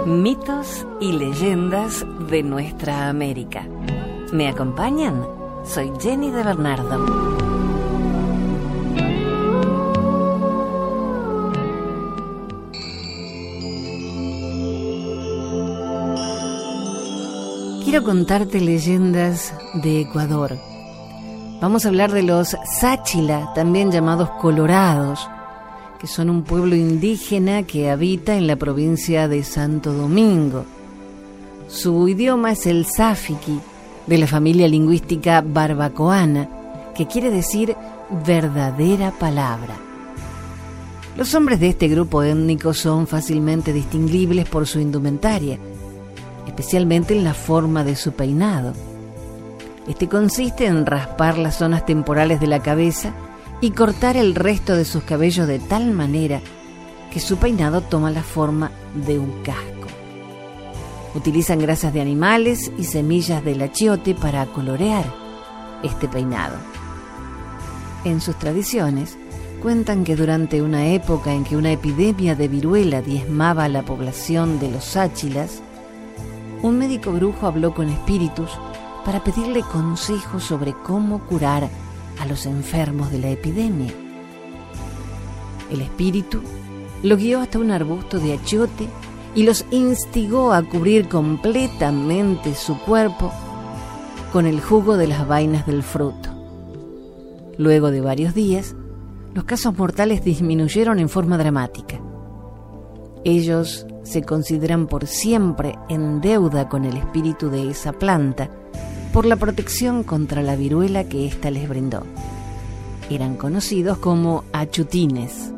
Mitos y leyendas de nuestra América. ¿Me acompañan? Soy Jenny de Bernardo. Quiero contarte leyendas de Ecuador. Vamos a hablar de los Sáchila, también llamados Colorados, que son un pueblo indígena que habita en la provincia de Santo Domingo. Su idioma es el sáfiqui, de la familia lingüística barbacoana, que quiere decir verdadera palabra. Los hombres de este grupo étnico son fácilmente distinguibles por su indumentaria, especialmente en la forma de su peinado. Este consiste en raspar las zonas temporales de la cabeza y cortar el resto de sus cabellos de tal manera que su peinado toma la forma de un casco. Utilizan grasas de animales y semillas del achiote para colorear este peinado. En sus tradiciones, cuentan que durante una época en que una epidemia de viruela diezmaba a la población de los sáchilas, un médico brujo habló con espíritus para pedirle consejos sobre cómo curar a los enfermos de la epidemia. El espíritu lo guió hasta un arbusto de achiote y los instigó a cubrir completamente su cuerpo con el jugo de las vainas del fruto. Luego de varios días, los casos mortales disminuyeron en forma dramática. Ellos se consideran por siempre en deuda con el espíritu de esa planta por la protección contra la viruela que ésta les brindó. Eran conocidos como achutines.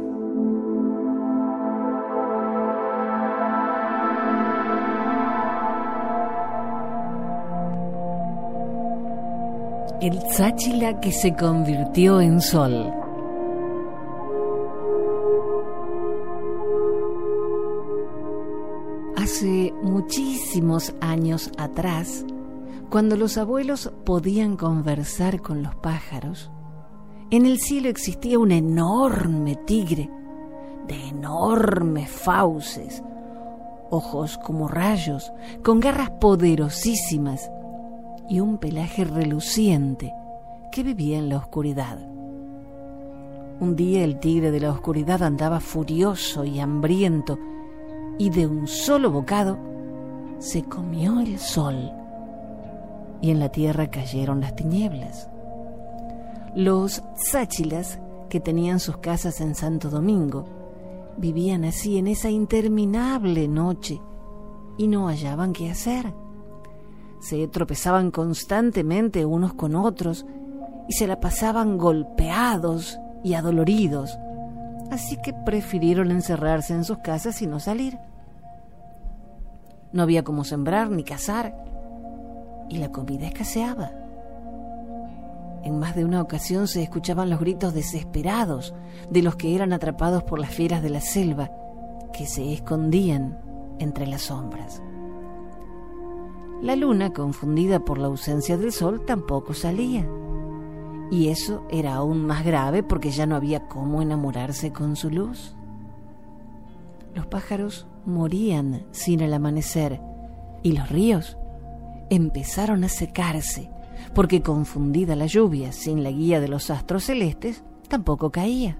El sáchila que se convirtió en sol. Hace muchísimos años atrás, cuando los abuelos podían conversar con los pájaros, en el cielo existía un enorme tigre de enormes fauces, ojos como rayos, con garras poderosísimas y un pelaje reluciente que vivía en la oscuridad. Un día el tigre de la oscuridad andaba furioso y hambriento y de un solo bocado se comió el sol. Y en la tierra cayeron las tinieblas. Los sáchilas, que tenían sus casas en Santo Domingo, vivían así en esa interminable noche y no hallaban qué hacer. Se tropezaban constantemente unos con otros y se la pasaban golpeados y adoloridos, así que prefirieron encerrarse en sus casas y no salir. No había cómo sembrar ni cazar, y la comida escaseaba. En más de una ocasión se escuchaban los gritos desesperados de los que eran atrapados por las fieras de la selva, que se escondían entre las sombras. La luna, confundida por la ausencia del sol, tampoco salía, y eso era aún más grave porque ya no había cómo enamorarse con su luz. Los pájaros morían sin el amanecer, y los ríos empezaron a secarse, porque confundida la lluvia sin la guía de los astros celestes, tampoco caía.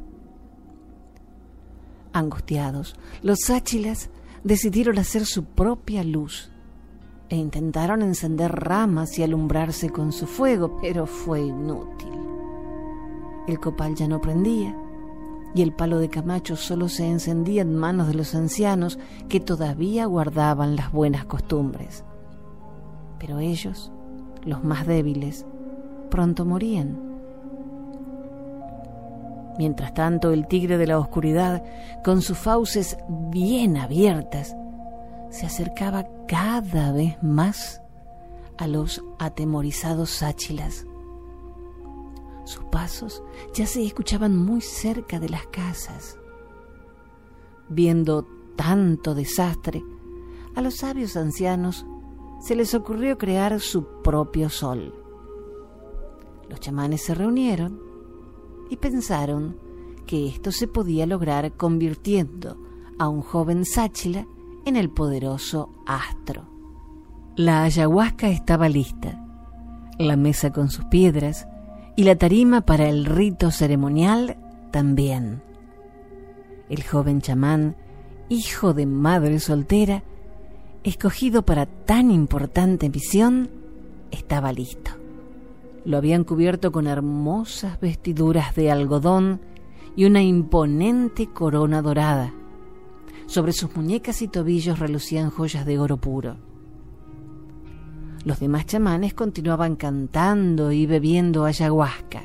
Angustiados, los sáchilas decidieron hacer su propia luz e intentaron encender ramas y alumbrarse con su fuego, pero fue inútil. El copal ya no prendía y el palo de camacho solo se encendía en manos de los ancianos que todavía guardaban las buenas costumbres. Pero ellos, los más débiles, pronto morían. Mientras tanto, el tigre de la oscuridad, con sus fauces bien abiertas, se acercaba cada vez más a los atemorizados sáchilas. Sus pasos ya se escuchaban muy cerca de las casas. Viendo tanto desastre, a los sabios ancianos se les ocurrió crear su propio sol. Los chamanes se reunieron y pensaron que esto se podía lograr convirtiendo a un joven sáchila en el poderoso astro. La ayahuasca estaba lista, la mesa con sus piedras y la tarima para el rito ceremonial también. El joven chamán, hijo de madre soltera, escogido para tan importante misión, estaba listo. Lo habían cubierto con hermosas vestiduras de algodón y una imponente corona dorada. Sobre sus muñecas y tobillos relucían joyas de oro puro. Los demás chamanes continuaban cantando y bebiendo ayahuasca.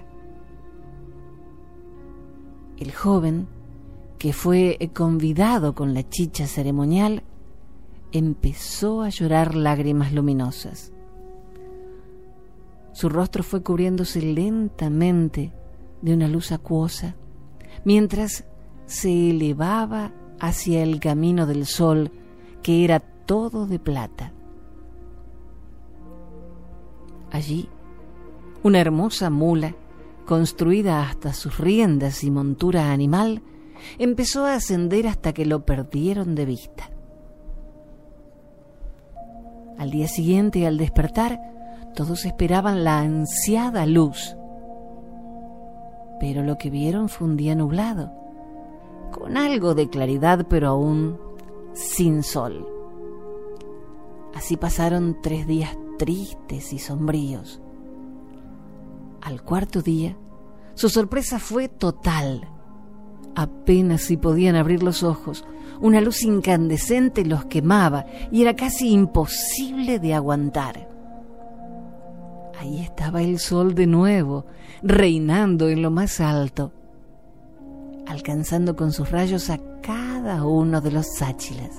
El joven, que fue convidado con la chicha ceremonial, empezó a llorar lágrimas luminosas. Su rostro fue cubriéndose lentamente de una luz acuosa, mientras se elevaba hacia el camino del sol, que era todo de plata. Allí, una hermosa mula, construida hasta sus riendas y montura animal, empezó a ascender hasta que lo perdieron de vista. Al día siguiente, al despertar, todos esperaban la ansiada luz, pero lo que vieron fue un día nublado, con algo de claridad, pero aún sin sol. Así pasaron 3 días tristes y sombríos. Al cuarto día, su sorpresa fue total. Apenas si podían abrir los ojos, una luz incandescente los quemaba y era casi imposible de aguantar. Ahí estaba el sol de nuevo, reinando en lo más alto, alcanzando con sus rayos a cada uno de los sáchilas.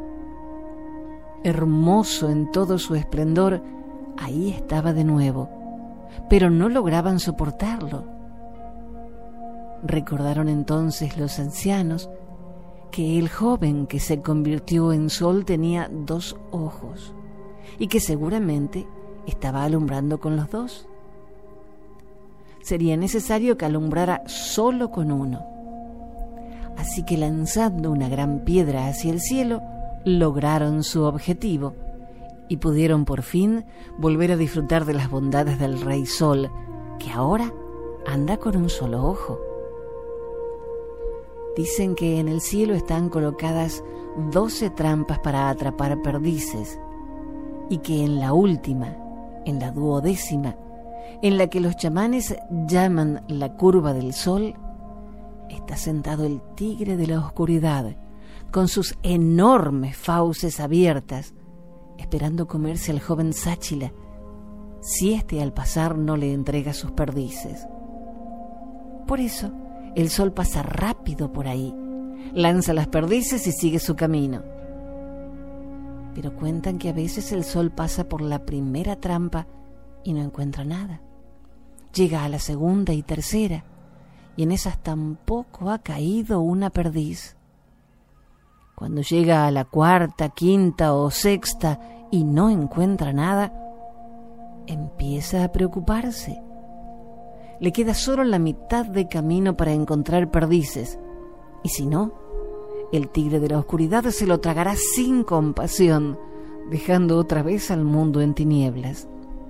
Hermoso en todo su esplendor, ahí estaba de nuevo, pero no lograban soportarlo. Recordaron entonces los ancianos que el joven que se convirtió en sol tenía 2 ojos y que seguramente estaba alumbrando con los 2. Sería necesario que alumbrara solo con uno. Así que lanzando una gran piedra hacia el cielo, lograron su objetivo y pudieron por fin volver a disfrutar de las bondades del Rey Sol, que ahora anda con un solo ojo. Dicen que en el cielo están colocadas 12 trampas para atrapar perdices y que en la última, en la 12ª, en la que los chamanes llaman la curva del sol, está sentado el tigre de la oscuridad, con sus enormes fauces abiertas, esperando comerse al joven sáchila, si éste al pasar no le entrega sus perdices. Por eso, el sol pasa rápido por ahí, lanza las perdices y sigue su camino. Pero cuentan que a veces el sol pasa por la primera trampa y no encuentra nada. Llega a la segunda y tercera, y en esas tampoco ha caído una perdiz. Cuando llega a la cuarta, quinta o sexta y no encuentra nada, empieza a preocuparse. Le queda solo la mitad de camino para encontrar perdices, y si no, el tigre de la oscuridad se lo tragará sin compasión, dejando otra vez al mundo en tinieblas.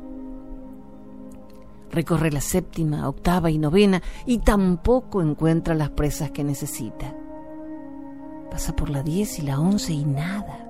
Recorre la 7ª, 8ª y 9ª y tampoco encuentra las presas que necesita. Pasa por la 10 y la 11 y nada.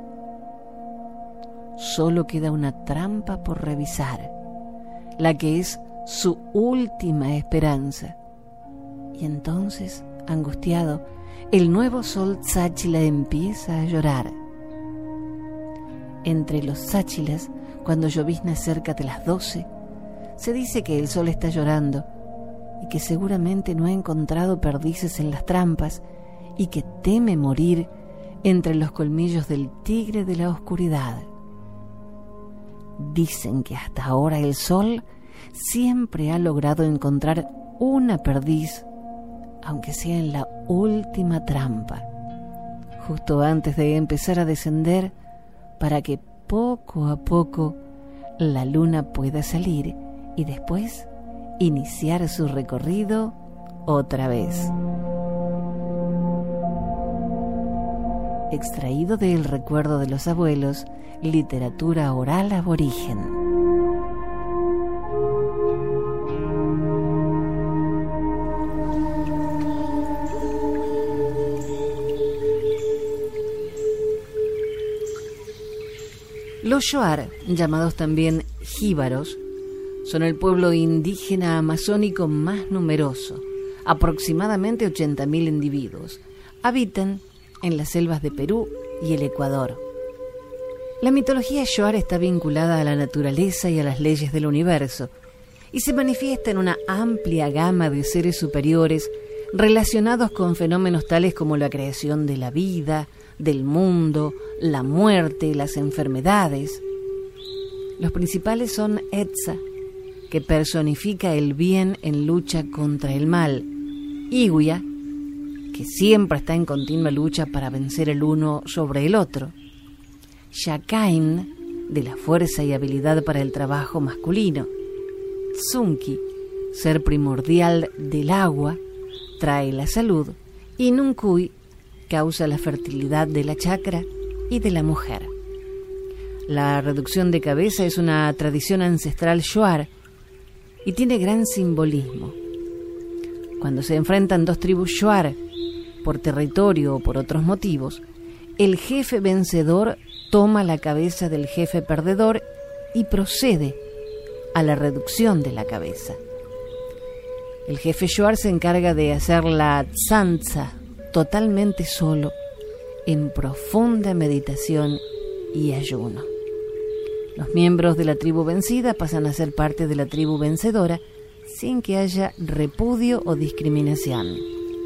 Solo queda una trampa por revisar, la que es su última esperanza. Y entonces, angustiado, el nuevo sol sáchila empieza a llorar. Entre los sáchilas, cuando llovizna cerca de las 12, se dice que el sol está llorando y que seguramente no ha encontrado perdices en las trampas y que teme morir entre los colmillos del tigre de la oscuridad. Dicen que hasta ahora el sol siempre ha logrado encontrar una perdiz, aunque sea en la última trampa, justo antes de empezar a descender, para que poco a poco la luna pueda salir y después iniciar su recorrido otra vez. extraído del recuerdo de los abuelos, literatura oral aborigen. Los Shuar, llamados también jíbaros, son el pueblo indígena amazónico más numeroso, aproximadamente 80.000 individuos. Habitan en las selvas de Perú y el Ecuador. La mitología Shuar está vinculada a la naturaleza y a las leyes del universo y se manifiesta en una amplia gama de seres superiores relacionados con fenómenos tales como la creación de la vida, del mundo, la muerte, las enfermedades. Los principales son Etsa, que personifica el bien en lucha contra el mal, Iguia, que siempre está en continua lucha para vencer el uno sobre el otro, Shakain, de la fuerza y habilidad para el trabajo masculino, Tsunki, ser primordial del agua, trae la salud, y Nunkui, causa la fertilidad de la chakra y de la mujer. La reducción de cabeza es una tradición ancestral Shuar y tiene gran simbolismo. Cuando se enfrentan dos tribus Shuar, por territorio o por otros motivos, el jefe vencedor toma la cabeza del jefe perdedor y procede a la reducción de la cabeza. El jefe Shuar se encarga de hacer la tzantza totalmente solo, en profunda meditación y ayuno. Los miembros de la tribu vencida pasan a ser parte de la tribu vencedora sin que haya repudio o discriminación.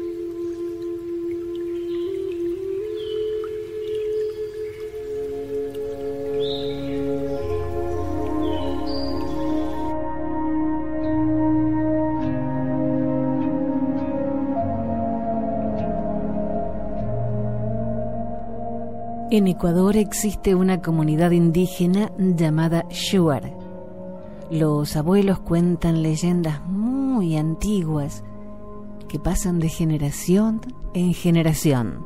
En Ecuador existe una comunidad indígena llamada Shuar. Los abuelos cuentan leyendas muy antiguas que pasan de generación en generación.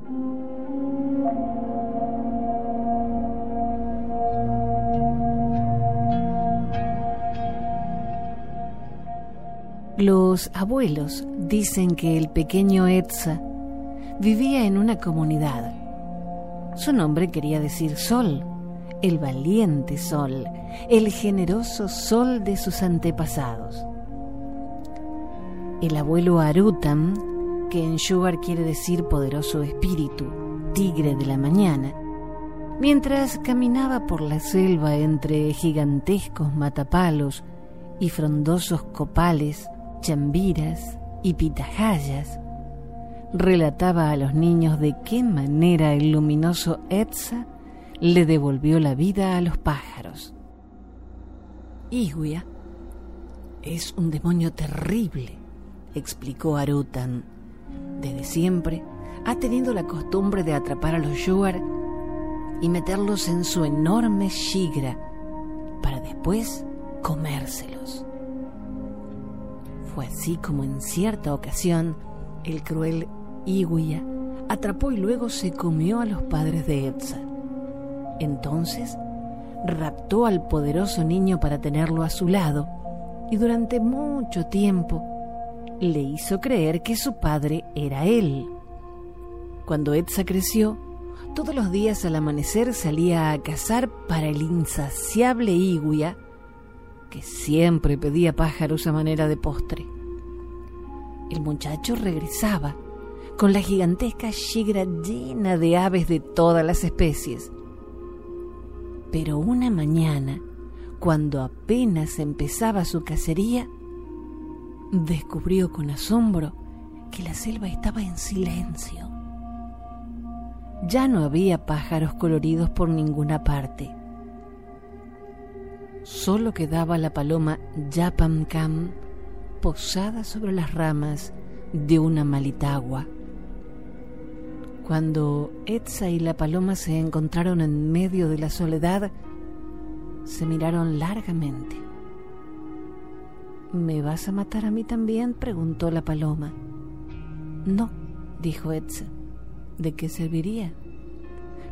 Los abuelos dicen que el pequeño Etsa vivía en una comunidad. Su nombre quería decir sol, el valiente sol, el generoso sol de sus antepasados. El abuelo Arutam, que en Shuar quiere decir poderoso espíritu, tigre de la mañana, mientras caminaba por la selva entre gigantescos matapalos y frondosos copales, chambiras y pitahayas, relataba a los niños de qué manera el luminoso Etsa le devolvió la vida a los pájaros. Iguia es un demonio terrible, explicó Arutan. Desde siempre ha tenido la costumbre de atrapar a los Shuar y meterlos en su enorme shigra para después comérselos. Fue así como en cierta ocasión el cruel Iguia atrapó y luego se comió a los padres de Etsa. Entonces raptó al poderoso niño para tenerlo a su lado y durante mucho tiempo le hizo creer que su padre era él. Cuando Etsa creció, todos los días al amanecer salía a cazar para el insaciable Iguia, que siempre pedía pájaros a manera de postre. El muchacho regresaba con la gigantesca shigra llena de aves de todas las especies. Pero una mañana, cuando apenas empezaba su cacería, descubrió con asombro que la selva estaba en silencio. Ya no había pájaros coloridos por ninguna parte. Solo quedaba la paloma Yapamcam posada sobre las ramas de una malitagua. Cuando Etsa y la paloma se encontraron en medio de la soledad, se miraron largamente. ¿Me vas a matar a mí también?, preguntó la paloma. No, dijo Etsa. ¿De qué serviría?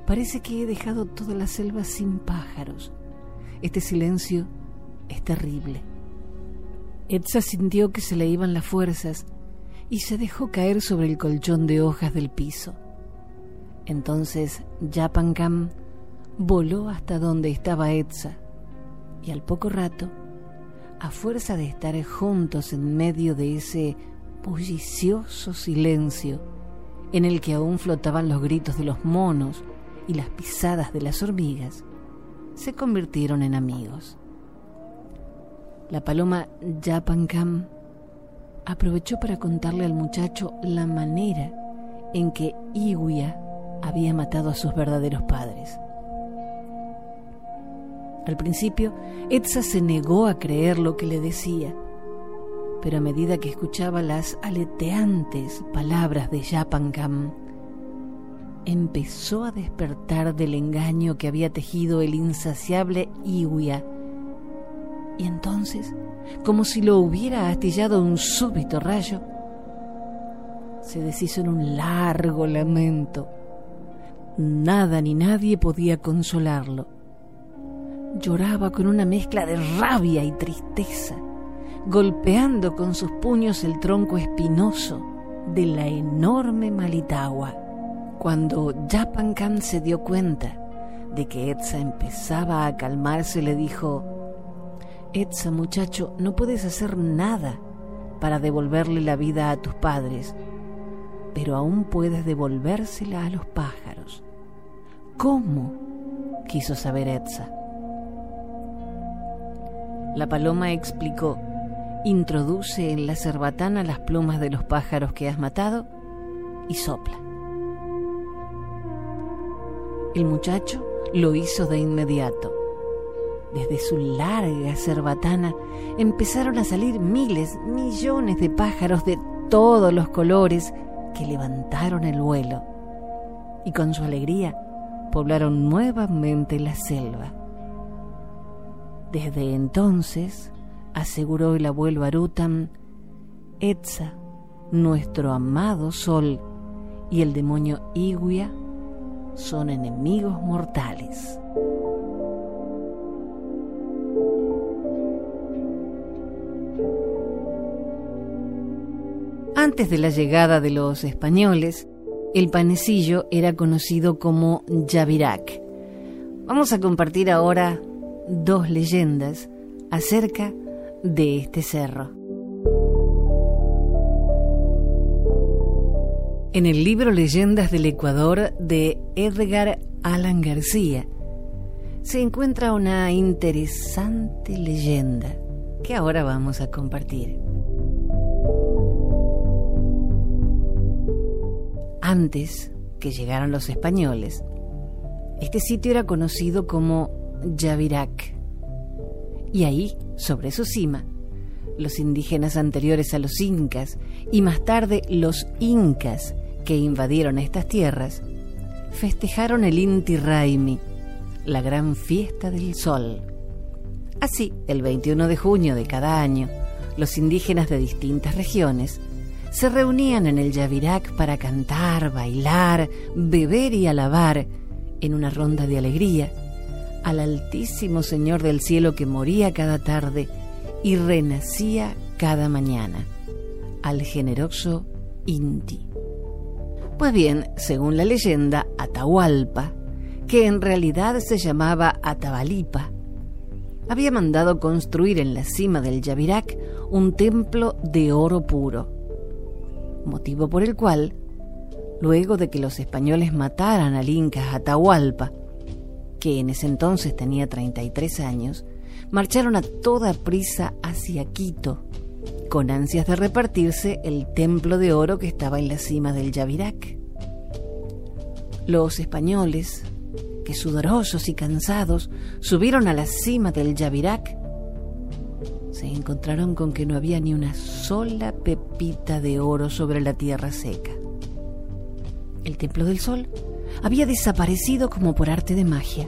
Parece que he dejado toda la selva sin pájaros. Este silencio es terrible. Edsa sintió que se le iban las fuerzas y se dejó caer sobre el colchón de hojas del piso. Entonces Yapancam voló hasta donde estaba Edsa y al poco rato, a fuerza de estar juntos en medio de ese bullicioso silencio en el que aún flotaban los gritos de los monos y las pisadas de las hormigas, se convirtieron en amigos. La paloma Yapancam aprovechó para contarle al muchacho la manera en que Iwia había matado a sus verdaderos padres. Al principio, Edsa se negó a creer lo que le decía, pero a medida que escuchaba las aleteantes palabras de Yapancam, empezó a despertar del engaño que había tejido el insaciable Iwia. Y entonces, como si lo hubiera astillado un súbito rayo, se deshizo en un largo lamento. Nada ni nadie podía consolarlo. Lloraba con una mezcla de rabia y tristeza, golpeando con sus puños el tronco espinoso de la enorme Malitagua. Cuando Yapancam se dio cuenta de que Edsa empezaba a calmarse, le dijo: Edsa, muchacho, no puedes hacer nada para devolverle la vida a tus padres, pero aún puedes devolvérsela a los pájaros. ¿Cómo?, quiso saber Edsa. La paloma explicó: introduce en la cerbatana las plumas de los pájaros que has matado y sopla. El muchacho lo hizo de inmediato. Desde su larga cerbatana empezaron a salir miles, millones de pájaros de todos los colores que levantaron el vuelo y con su alegría poblaron nuevamente la selva. Desde entonces, aseguró el abuelo Arutam, Edsa, nuestro amado sol, y el demonio Iwia son enemigos mortales. Antes de la llegada de los españoles, el panecillo era conocido como Yavirac. Vamos a compartir ahora 2 leyendas acerca de este cerro. En el libro Leyendas del Ecuador de Edgar Allan García se encuentra una interesante leyenda que ahora vamos a compartir. Antes que llegaran los españoles, este sitio era conocido como Yavirac, y ahí, sobre su cima, los indígenas anteriores a los incas y más tarde los incas que invadieron estas tierras festejaron el Inti Raymi, la gran fiesta del sol. Así, el 21 de junio de cada año, los indígenas de distintas regiones se reunían en el Yavirac para cantar, bailar, beber y alabar en una ronda de alegría al Altísimo Señor del Cielo que moría cada tarde y renacía cada mañana, al generoso Inti. Pues bien, según la leyenda, Atahualpa, que en realidad se llamaba Atabalipa, había mandado construir en la cima del Yavirac un templo de oro puro, motivo por el cual, luego de que los españoles mataran al inca Atahualpa, que en ese entonces tenía 33 años, marcharon a toda prisa hacia Quito, con ansias de repartirse el templo de oro que estaba en la cima del Yavirac. Los españoles, que sudorosos y cansados subieron a la cima del Yavirac, se encontraron con que no había ni una sola pepita de oro sobre la tierra seca. El Templo del Sol había desaparecido como por arte de magia.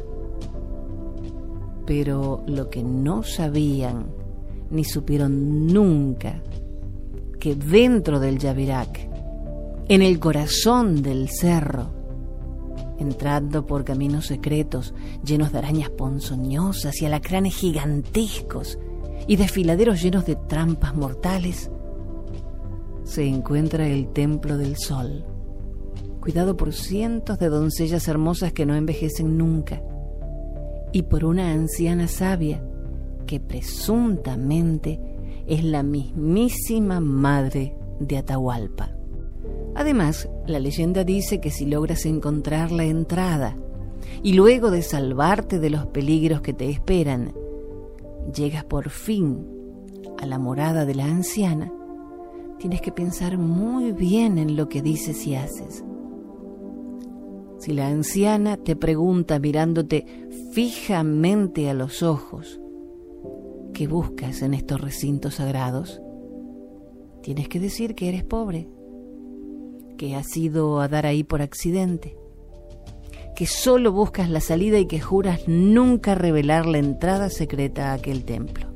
Pero lo que no sabían, ni supieron nunca, que dentro del Yavirac, en el corazón del cerro, entrando por caminos secretos llenos de arañas ponzoñosas y alacranes gigantescos y desfiladeros llenos de trampas mortales, se encuentra el Templo del Sol, cuidado por cientos de doncellas hermosas que no envejecen nunca, y por una anciana sabia que presuntamente es la mismísima madre de Atahualpa. Además, la leyenda dice que si logras encontrar la entrada y luego de salvarte de los peligros que te esperan, llegas por fin a la morada de la anciana, tienes que pensar muy bien en lo que dices y haces. Si la anciana te pregunta mirándote fijamente a los ojos, ¿qué buscas en estos recintos sagrados?, tienes que decir que eres pobre, que has ido a dar ahí por accidente, que solo buscas la salida y que juras nunca revelar la entrada secreta a aquel templo.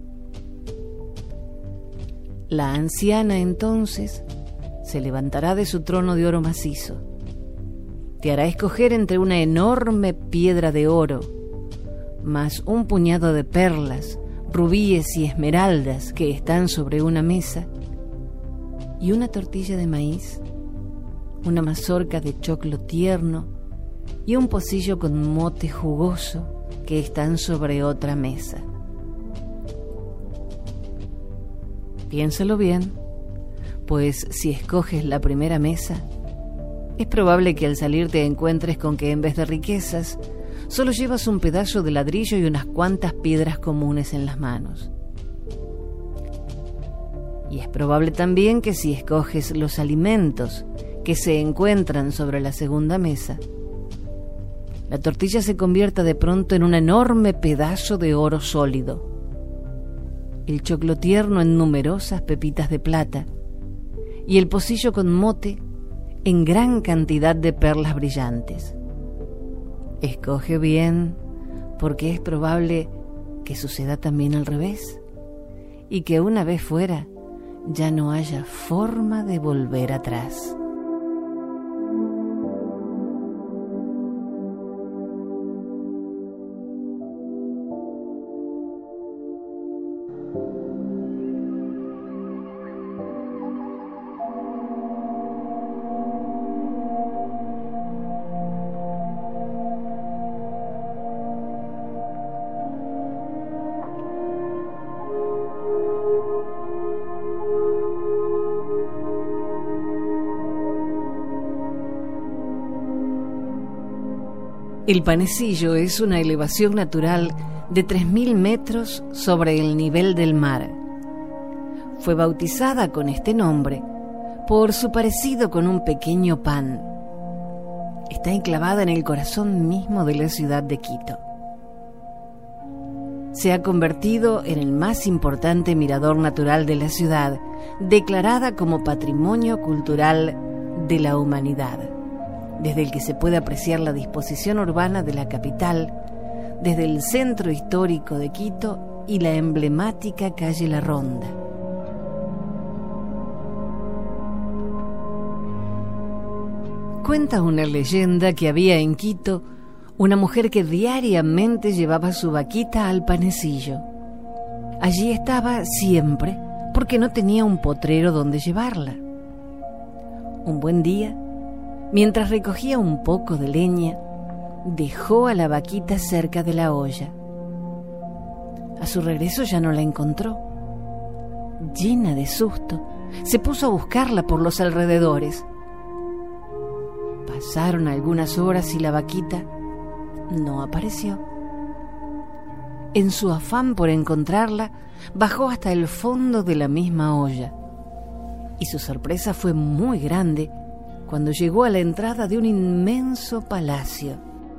La anciana entonces se levantará de su trono de oro macizo, te hará escoger entre una enorme piedra de oro, más un puñado de perlas, rubíes y esmeraldas que están sobre una mesa, y una tortilla de maíz, una mazorca de choclo tierno y un pocillo con mote jugoso que están sobre otra mesa. Piénsalo bien, pues si escoges la primera mesa, es probable que al salir te encuentres con que en vez de riquezas, solo llevas un pedazo de ladrillo y unas cuantas piedras comunes en las manos. Y es probable también que si escoges los alimentos que se encuentran sobre la segunda mesa, la tortilla se convierta de pronto en un enorme pedazo de oro sólido, el choclo tierno en numerosas pepitas de plata y el pocillo con mote en gran cantidad de perlas brillantes. Escoge bien, porque es probable que suceda también al revés, y que una vez fuera ya no haya forma de volver atrás. El Panecillo es una elevación natural de 3.000 metros sobre el nivel del mar. Fue bautizada con este nombre por su parecido con un pequeño pan. Está enclavada en el corazón mismo de la ciudad de Quito. Se ha convertido en el más importante mirador natural de la ciudad, declarada como Patrimonio Cultural de la Humanidad, desde el que se puede apreciar la disposición urbana de la capital, desde el centro histórico de Quito y la emblemática calle La Ronda. Cuenta una leyenda que había en Quito una mujer que diariamente llevaba su vaquita al panecillo. Allí estaba siempre porque no tenía un potrero donde llevarla. Un buen día, mientras recogía un poco de leña, dejó a la vaquita cerca de la olla. A su regreso ya no la encontró. Llena de susto, se puso a buscarla por los alrededores. Pasaron algunas horas y la vaquita no apareció. En su afán por encontrarla, bajó hasta el fondo de la misma olla. Y su sorpresa fue muy grande cuando llegó a la entrada de un inmenso palacio.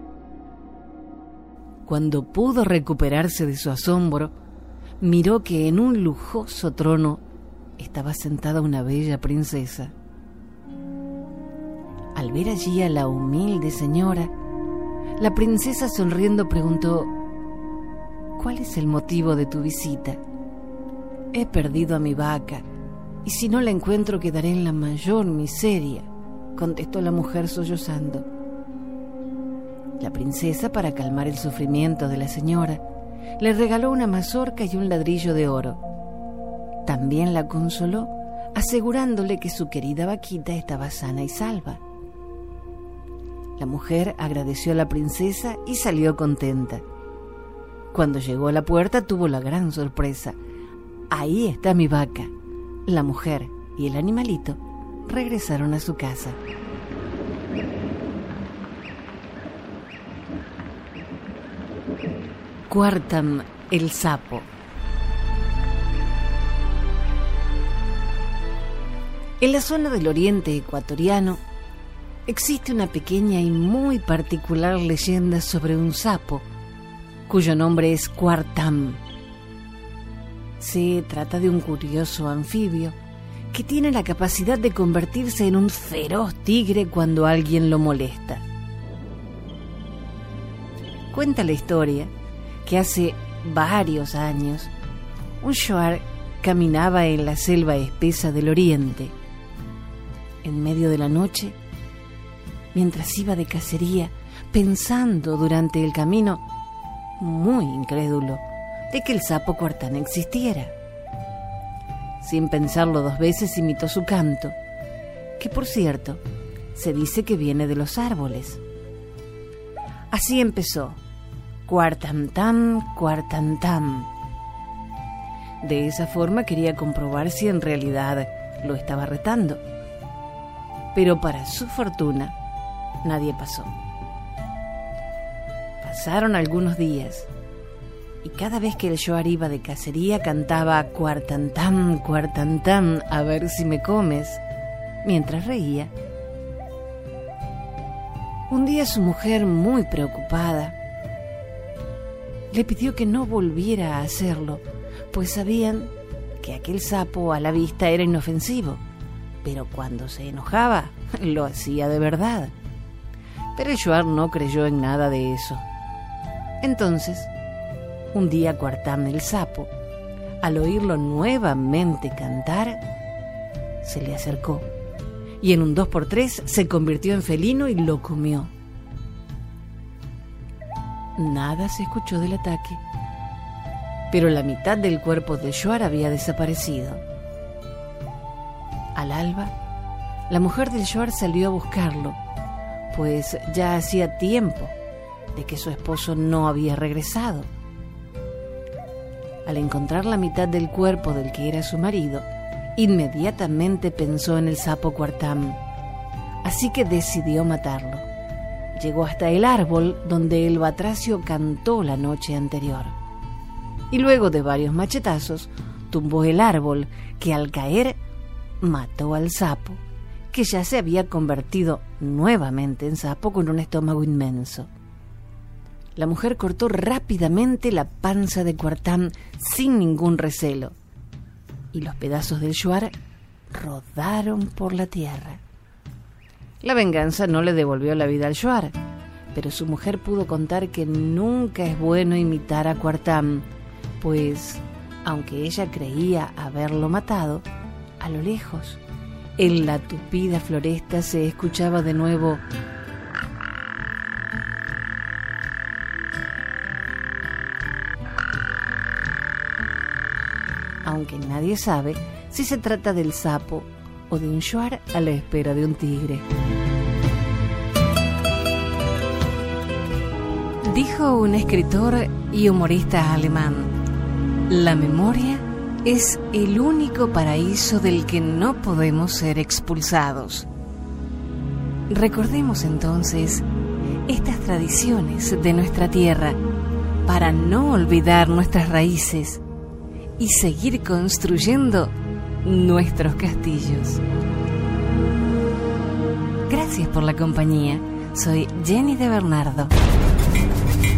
Cuando pudo recuperarse de su asombro, miró que en un lujoso trono estaba sentada una bella princesa. Al ver allí a la humilde señora, la princesa sonriendo preguntó: ¿cuál es el motivo de tu visita? He perdido a mi vaca, y si no la encuentro quedaré en la mayor miseria, contestó la mujer sollozando. La princesa, para calmar el sufrimiento de la señora, le regaló una mazorca y un ladrillo de oro. También la consoló, asegurándole que su querida vaquita estaba sana y salva. La mujer agradeció a la princesa y salió contenta. Cuando llegó a la puerta tuvo la gran sorpresa. Ahí está mi vaca. La mujer y el animalito regresaron a su casa. Cuartam el sapo. En la zona del oriente ecuatoriano existe una pequeña y muy particular leyenda sobre un sapo, cuyo nombre es Cuartam. Se trata de un curioso anfibio que tiene la capacidad de convertirse en un feroz tigre cuando alguien lo molesta. Cuenta la historia que hace varios años un shuar caminaba en la selva espesa del oriente. En medio de la noche, mientras iba de cacería, pensando durante el camino, muy incrédulo, de que el sapo Cuartam existiera. Sin pensarlo dos veces imitó su canto, que por cierto, se dice que viene de los árboles. Así empezó: Cuartam tam, Cuartam tam. De esa forma quería comprobar si en realidad lo estaba retando. Pero para su fortuna, nadie pasó. Pasaron algunos días, y cada vez que el shuar iba de cacería cantaba Cuartam tam, a ver si me comes, mientras reía. Un día su mujer, muy preocupada, le pidió que no volviera a hacerlo, pues sabían que aquel sapo a la vista era inofensivo, pero cuando se enojaba lo hacía de verdad. Pero el shuar no creyó en nada de eso. Entonces, un día Cuartam el sapo, al oírlo nuevamente cantar, se le acercó y en un 2x3 se convirtió en felino y lo comió. Nada se escuchó del ataque, pero la mitad del cuerpo del shuar había desaparecido. Al alba, la mujer del shuar salió a buscarlo, pues ya hacía tiempo de que su esposo no había regresado. Al encontrar la mitad del cuerpo del que era su marido, inmediatamente pensó en el sapo Cuartam, así que decidió matarlo. Llegó hasta el árbol donde el batracio cantó la noche anterior, y luego de varios machetazos tumbó el árbol, que al caer mató al sapo, que ya se había convertido nuevamente en sapo con un estómago inmenso. La mujer cortó rápidamente la panza de Cuartam sin ningún recelo, y los pedazos del shuar rodaron por la tierra. La venganza no le devolvió la vida al shuar, pero su mujer pudo contar que nunca es bueno imitar a Cuartam, pues, aunque ella creía haberlo matado, a lo lejos, en la tupida floresta se escuchaba de nuevo: aunque nadie sabe si se trata del sapo o de un shuar a la espera de un tigre. Dijo un escritor y humorista alemán: la memoria es el único paraíso del que no podemos ser expulsados. Recordemos entonces estas tradiciones de nuestra tierra para no olvidar nuestras raíces y seguir construyendo nuestros castillos. Gracias por la compañía. Soy Jenny de Bernardo.